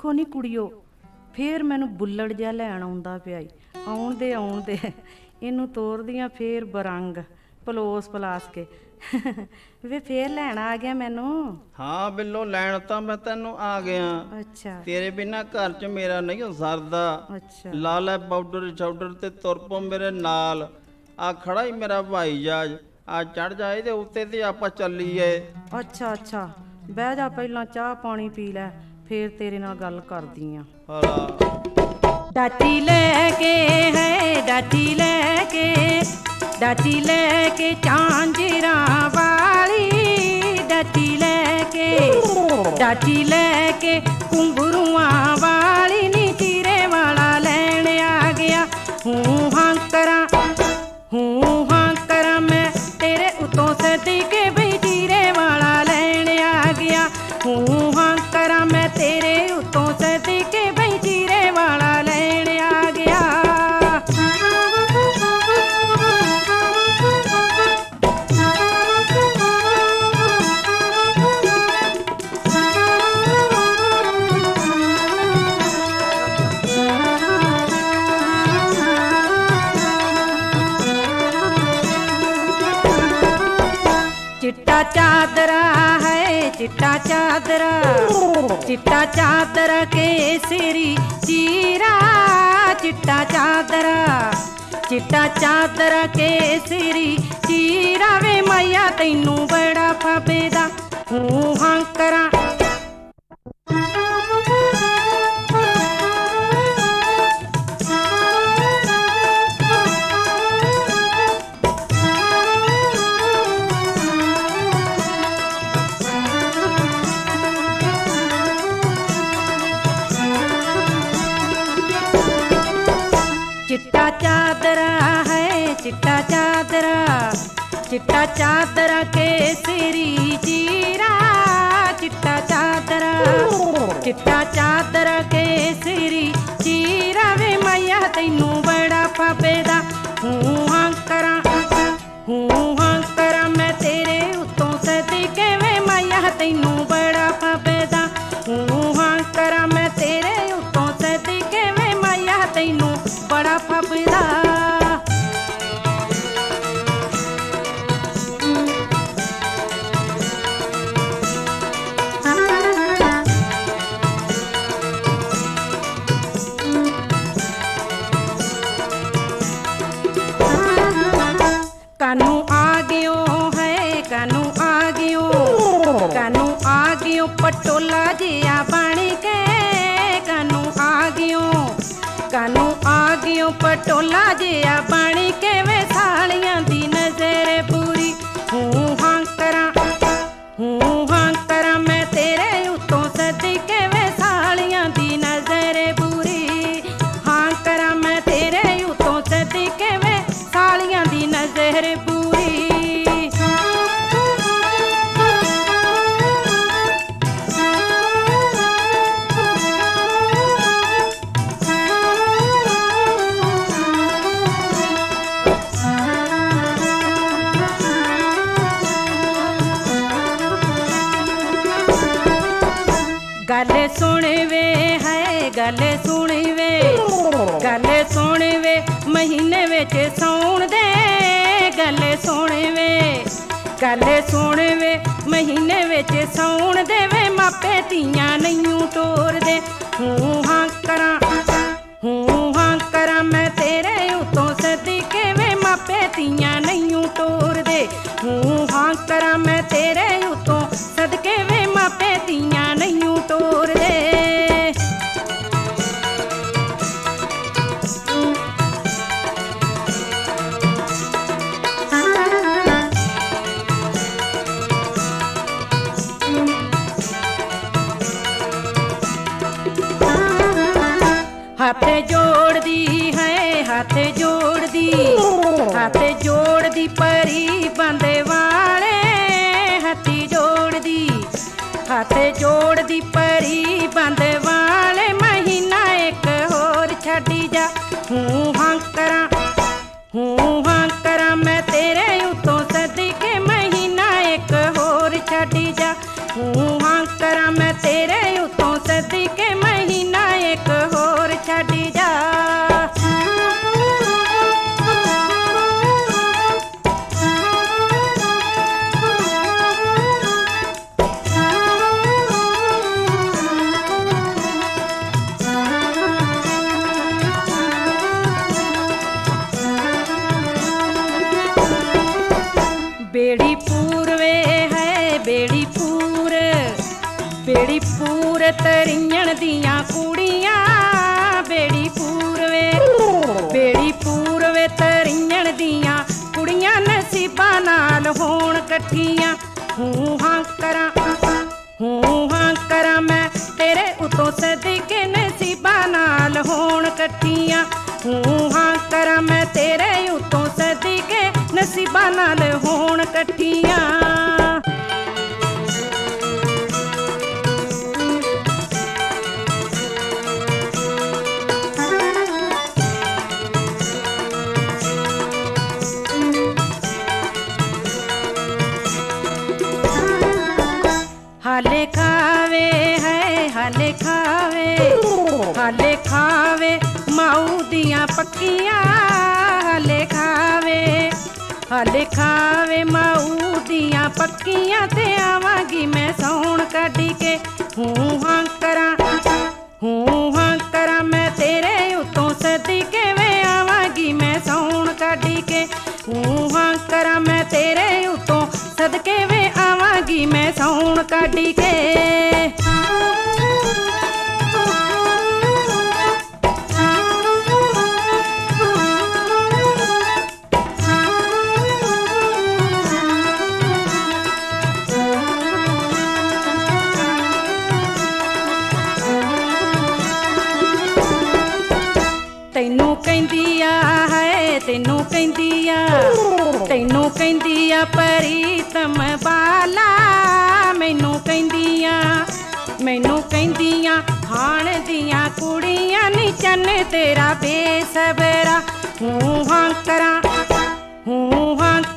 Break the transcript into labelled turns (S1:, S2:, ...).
S1: ਦੇਖੋ ਨੀ ਕੁੜੀਓ, ਫੇਰ ਮੈਨੂੰ ਬੁੱਲੜ ਜਿਹਾ ਲੈਣ ਆਉਂਦਾ ਪਿਆ ਈ। ਆਉਣ ਦੇ ਇਹਨੂੰ ਤੋਰਦੀਆਂ ਫੇਰ ਬਰੰਗ ਪਲੋਸ ਪਲਾਸ ਕੇ। ਵੇ ਫੇਰ ਲੈਣ ਆ ਗਿਆ ਮੈਨੂੰ?
S2: ਹਾਂ ਬਿੱਲੋ, ਲੈਣ ਤਾਂ ਮੈਂ ਤੈਨੂੰ ਆ ਗਿਆ।
S1: ਅੱਛਾ
S2: ਤੇਰੇ ਬਿਨਾਂ ਘਰ 'ਚ ਮੇਰਾ ਨਹੀਂ ਸਰਦਾ।
S1: ਅੱਛਾ
S2: ਲਾ ਲੈ ਪਾਊਡਰ ਸ਼ਾਊਡਰ ਤੇ ਤੁਰ ਪੋ ਮੇਰੇ ਨਾਲ। ਆ ਖੜਾ ਹੀ ਮੇਰਾ ਭਾਈ ਜਾਜ, ਆ ਚੜ ਜਾ ਇਹਦੇ ਉੱਤੇ ਤੇ ਆਪਾਂ ਚੱਲੀਏ।
S1: ਅੱਛਾ ਅੱਛਾ, ਬਹਿ ਜਾ, ਪਹਿਲਾਂ ਚਾਹ ਪਾਣੀ ਪੀ ਲੈ, ਫੇਰ ਤੇਰੇ ਨਾਲ ਗੱਲ ਕਰਦੀ ਆ। ਡਾਟੀ ਲੈ ਕੇ ਹੈ, ਡਾਟੀ ਲੈ ਕੇ, ਡਾਟੀ ਲੈ ਕੇ ਝਾਂਜਰਾਂ ਵਾਲੀ, ਡਾਟੀ ਲੈ ਕੇ, ਡਾਟੀ ਲੈ ਕੇ ਘੁੰਗਰੂਆਂ ਵਾਲੀ ਨੀ ਚੀਰੇ ਵਾਲਾ ਲੈਣ ਆ ਗਿਆ। ਹੂੰ ਹਾਂ ਕਰਾਂ, ਹੂੰ ਹਾਂ ਕਰਾਂ ਮੈਂ ਤੇਰੇ ਉਤੋਂ ਸਦਕੇ ਬਈ ਚੀਰੇ ਵਾਲਾ ਲੈਣ ਆ ਗਿਆ। ਹੂੰ ਹਾਂ ਕਰਾਂ ਮੈਂ ਤੇਰੇ ਉਤੋਂ ਸਦਕੇ ਬਈ ਚੀਰੇ ਵਾਲਾ ਲੈਣ ਆ ਗਿਆ। चिट्टा चादरा है, चिट्टा चादरा, चिट्टा चादरा केसरी चीरा, चिट्टा चादरा, चिट्टा चादरा केसरी चीरा वे मैया तैनू बड़ा फबेदा। हूँ हाँ करा, चिट्टा चादरा है, चिट्टा चादरा, चिट्टा चादरा केसरी चीरा, चिट्टा चादरा, चिट्टा चादरा केसरी चीरा वे मैया तैनू बड़ा फबेदा। हूँ हाँ करा, हूँ हाँ करा मैं तेरे उत्तों सदके वे मैया तैनू बड़ा फबेदा। हूँ हाँ करा मैं तेरे उत्तों सदके वे मैया तैनू बड़ा फबदा। कानू आ गयो है, कानू आ गयो, कानू आ गयो पटोला जिया बन के, कानू आ गयो, कानू आ गयो पटोला जिया बन के वे सालियां दी नजर पूरी। हूँ हाँ करा, हूँ हाँ करा मैं तेरे उत्तों सदके वे सालियां दी नजर पूरी। हाँ करा मैं तेरे उत्तों सदके वे सालियां दी नजर पूरी। गल सुन वे है, गल सुन वे, गल सुन वे महीने विच सौण दे, गल सुन वे, गल सुन वे महीने विच सौण दे वे मापे धीआं नैयूं टोर दे। हूँ हाँ करा, हूँ हाँ करा मैं तेरे उत्तों सदके वे मापे धीआं नैयूं टोर दे। हूँ हाँ करा मैं तेरे उत्तों सदके वे मापे धीआं नैयूं टोर दे। हाथ जोड़ दी है, हाथ जोड़ दी, हाथ जोड़ दी परी बंदे वाले, हाथी जोड़ दी, हाथ जोड़ दी परी बंदे वाले महीना एक होर छड़ी जा। हूँ हाँ करा, हूँ हाँ करा मैं तेरे उत्तों सदके महीना एक होर छड़ी जा। हूँ हाँ करा मैं तेरे उत्तों सदके महीना ਬੇੜੀ ਪੂਰ ਤਰੀਆਂ ਦੀਆਂ ਕੁੜੀਆਂ ਬੇੜੀ ਪੂਰ ਵੇ ਬੇੜੀ ਪੂਰ ਵੇ ਤਰੀਆਂ ਦੀਆਂ ਕੁੜੀਆਂ ਨਸੀਬਾਂ ਨਾਲ ਹੋਣ ਇਕੱਠੀਆਂ ਹੂੰ ਹਾਂ ਕਰਾਂ ਮੈਂ ਤੇਰੇ ਉਤੋਂ ਸਦਕੇ ਨਸੀਬਾਂ ਨਾਲ ਹੋਣ ਇਕੱਠੀਆਂ ਹੂੰ ਹਾਂ ਕਰਾਂ ਮੈਂ ਤੇਰੇ ਉਤੋਂ ਸਦਕੇ ਨਸੀਬਾਂ ਨਾਲ ਹੋਣ ਇਕੱਠੀਆਂ ਹਾਲੇ ਖਾਵੇ ਹੈ ਹਾਲੇ ਖਾਵੇ ਮਾਊ ਦੀਆਂ ਪੱਕੀਆਂ ਹਾਲੇ ਖਾਵੇ ਮਾਊ ਦੀਆਂ ਪੱਕੀਆਂ ਤੇ ਆਵਾਂਗੀ ਮੈਂ ਸੌਣ ਕੱਢ ਕੇ ਹੂੰ ਹਾਂ ਕਰਾਂ ਮੈਂ ਤੇਰੇ ਉਤੋਂ ਸਦਕੇ ਵੇ ਆਵਾਂਗੀ ਮੈਂ ਸੌਣ ਕੱਢ ਕੇ ਹੂੰ ਹਾਂ ਕਰਾਂ ਮੈਂ ਤੇਰੇ ਉਤੋਂ ਸਦਕੇ ਵੇ ਆਵਾਂਗੀ ਮੈਂ ਸੌਣ ਕੱਢ ਕੇ ਤੈਨੂੰ ਕਹਿੰਦੀ ਆ ਪ੍ਰੀਤਮ ਬਾਲਾ ਮੈਨੂੰ ਕਹਿੰਦੀਆਂ ਹਾਣ ਦੀਆਂ ਕੁੜੀਆਂ ਨੀ ਚੰਨ ਤੇਰਾ ਬੇਸਬਰਾ ਹੂੰ ਹਾਂ